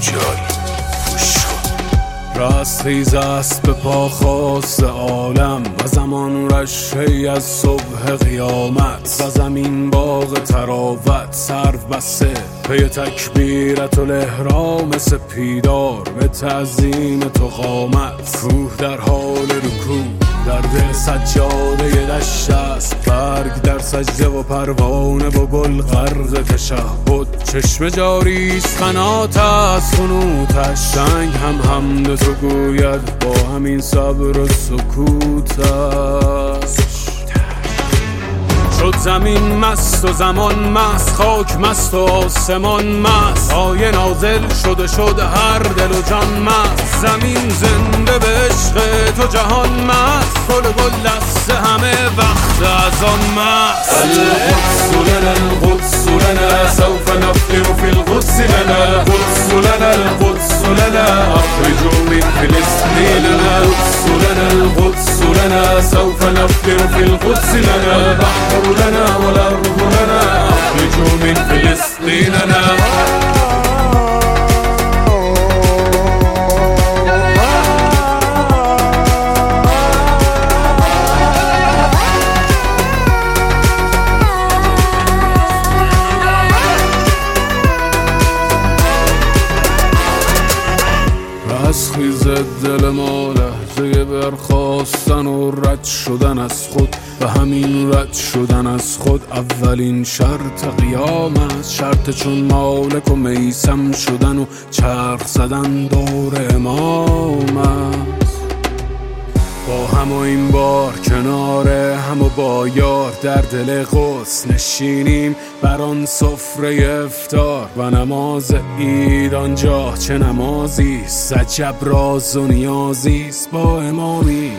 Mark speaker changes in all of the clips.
Speaker 1: رستخیز است به پا خواست عالم و زمان رشحی از صبح قیامت و زمین باغ تراوت سرو بسته پی تکبیرت الاحرام سپیدار به تعظیم تو قامت کوه در حال رکوع در دل سجاده دشت است برگ در سجده و پروانه و گل غرق تشهد چشم جاری است قنات از خنوتش سنگ هم حمد تو گوید با همین صبر و سکوتش شد زمین مست و زمان مست خاک مست و آسمان مست آیه نازل شد هر دل و جان مست زمین زنده به عشق تو جهان مست گل دست همه وقت از آن مست
Speaker 2: القدس لنا القدس لنا سوف نفطر في القدس لنا القدس لنا القدس لنا أخرجوا من فلسطين لنا القدس لنا القدس لنا سوف نفطر في القدس لنا البحر لنا والأرض لنا أخرجوا من فلسطين لنا
Speaker 1: رستخیز دل ما لحظه برخاستن و رد شدن از خود و همین رد شدن از خود اولین شرط قیام است شرط چون مالک و میسم شدن و چرخ زدن دور امام است با هم و این بار کنار هم و با یار در دل قدس نشینیم بر آن سفره افطار و نماز عید آنجا چه نمازی است عجب راز و نیازی است با امامی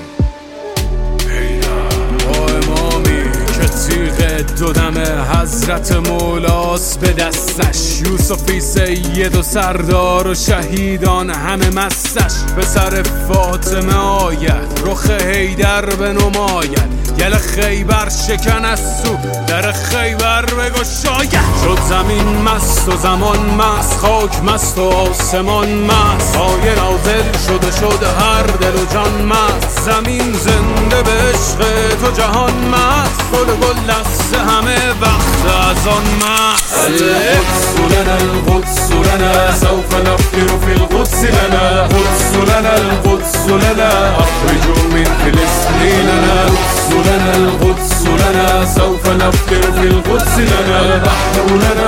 Speaker 1: که تیغ دو دم حضرت مولاست به دستش یوسفی سید و سردار و شهیدان همه مستش به سر فاطمه آید رخ حیدر به نماید گل خیبر شکن از سو در خیبر بگشاید شد زمین مست و زمان مست خاک مست و آسمان مست آیه نازل شد هر دل و جان مست زمین زنده به عشق تو جهان مست گل دست همه وقت از آن مست
Speaker 2: القدس لنا القدس لنا سوف نفطر في القدس لنا القدس لنا القدس لنا أخرجوا من فلسطين لنا القدس لنا القدس لنا سوف نفطر في القدس لنا البحر لنا